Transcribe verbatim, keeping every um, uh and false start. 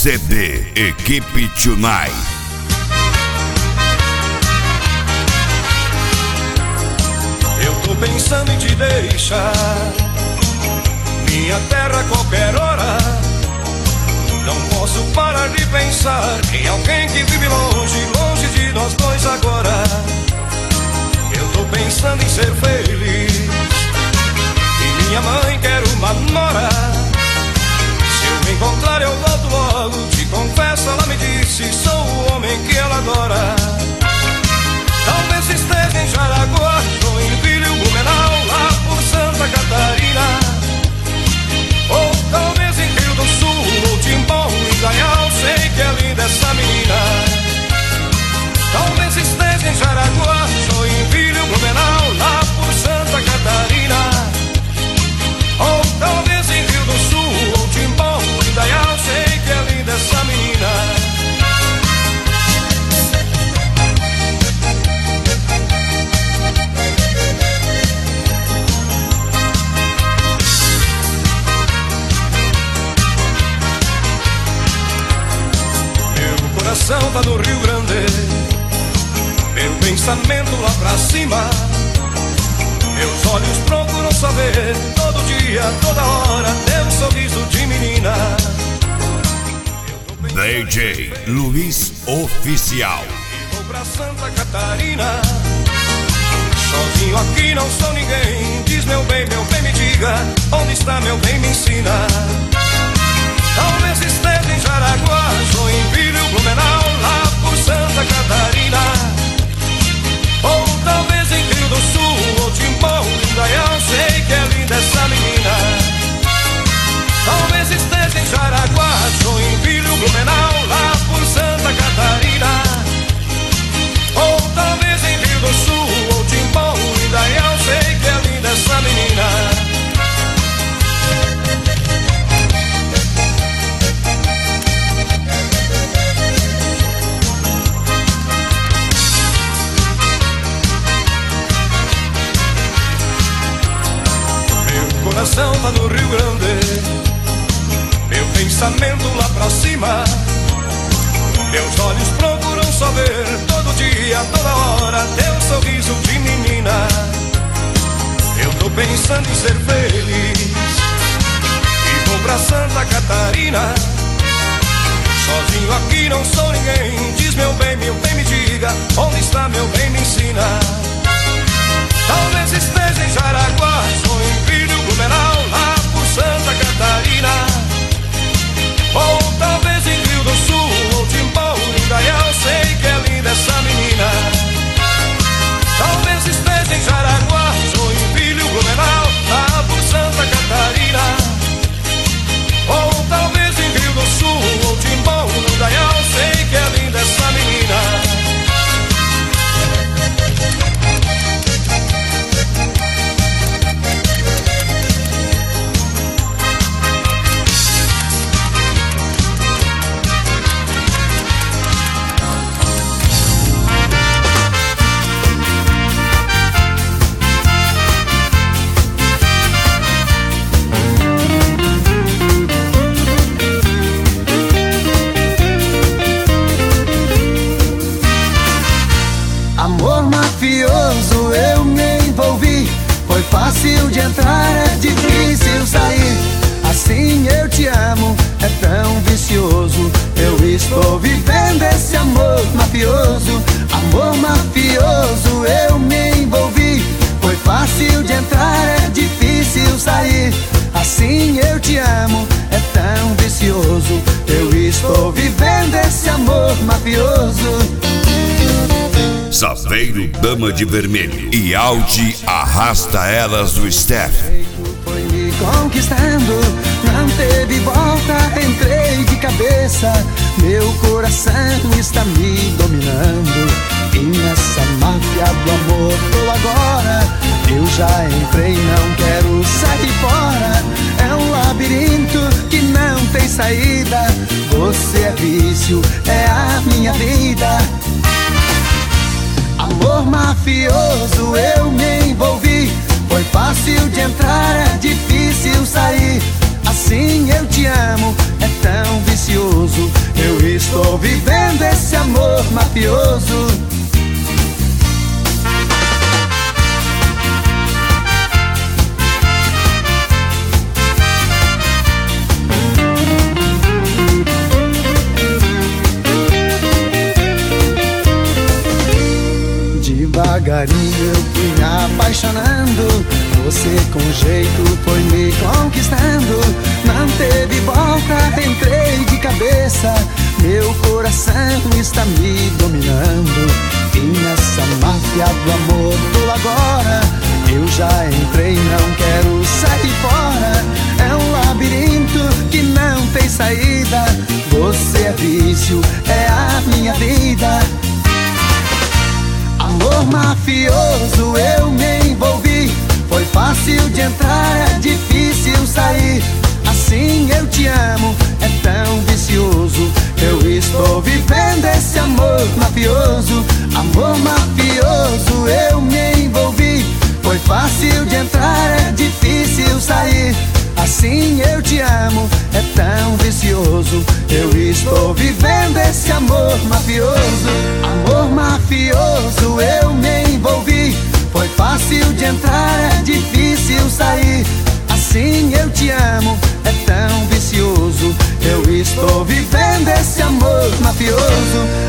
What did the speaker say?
C D Equipe Tonight. Eu tô pensando em te deixar, minha terra a qualquer hora. Não posso parar de pensar em alguém que vive longe, longe de nós dois agora. Eu tô pensando em ser feliz, e minha mãe quer uma nora. Se eu me encontrar eu volto logo, te confesso, ela me disse, sou o homem que ela adora. Talvez esteja em Jaraguá, Joinville, Blumenau, lá por Santa Catarina. Ou talvez em Rio do Sul, ou Timbó, Indaial, sei que é linda essa menina. Talvez esteja em Jaraguá, Joinville, Blumenau, lá por Santa Catarina. Ou talvez em Rio do Sul, ou Timbó, Indaial, sei que é linda essa menina. Tá no Rio Grande, meu pensamento lá pra cima. Meus olhos procuram saber, todo dia, toda hora, teu sorriso de menina. D J Luiz Oficial. E vou pra Santa Catarina, sozinho aqui não sou ninguém. Diz meu bem, meu bem, me diga, onde está meu bem, me ensina. Talvez esteja em Jaraguá, Joinville, Blumenau, lá por Santa Catarina. Ou talvez em Rio do Sul, ou Timbó, Indaial, sei que é linda essa menina. Talvez esteja em Jaraguá, Joinville, Blumenau, lá por Santa Catarina. Ou talvez em Rio do Sul, ou Timbó, Indaial, sei que é linda essa menina. Coração tá no Rio Grande, meu pensamento lá pra cima. Meus olhos procuram saber, todo dia, toda hora, teu sorriso de menina. Eu tô pensando em ser feliz, e vou pra Santa Catarina. Sozinho aqui não sou ninguém. Diz meu bem, meu bem, me diga, onde está meu bem, me ensina. Talvez esteja em Jaraguá, Joinville, Blumenau, lá por Santa Catarina. Ou talvez em Rio do Sul, ou Timbó, Indaial, sei que é linda essa menina. Talvez esteja em Jaraguá, Joinville, Blumenau, lá por Santa Catarina. Ou talvez em Rio do Sul, ou Timbó, Indaial, sei que é linda essa menina. Eu me envolvi, foi fácil de entrar, é difícil sair. Assim eu te amo, é tão vicioso. Eu estou vivendo esse amor mafioso. Amor mafioso, eu me envolvi, foi fácil de entrar, é difícil sair. Assim eu te amo, é tão vicioso. Eu estou vivendo esse amor mafioso. Saveiro Dama de Vermelho e Audi Arrasta Elas do Steph. Foi me conquistando, não teve volta, entrei de cabeça. Meu coração está me dominando, e nessa máfia do amor tô agora. Eu já entrei, não quero sair fora. É um labirinto que não tem saída. Você é vício, é a minha vida. Amor mafioso, eu me envolvi, foi fácil de entrar, é difícil sair. Assim eu te amo, é tão vicioso. devagarinho eu fui me apaixonando. Você com jeito foi me conquistando. Não teve volta, entrei de cabeça. Meu coração está me dominando. E nessa máfia do amor tô agora. Eu já entrei, não quero sair fora. É um labirinto que não tem saída. Você é vício, é a minha vida. Amor mafioso, eu me envolvi. Foi fácil de entrar, é difícil sair. Assim eu te amo, é tão vicioso. Eu estou vivendo esse amor mafioso. Amor mafioso, eu me envolvi. Foi fácil de entrar, é difícil sair. Assim eu te amo, é tão vicioso. Eu estou vivendo esse amor mafioso. Amor mafioso, eu me envolvi. Foi fácil de entrar, é difícil sair. Assim eu te amo, é tão vicioso. Eu estou vivendo esse amor mafioso.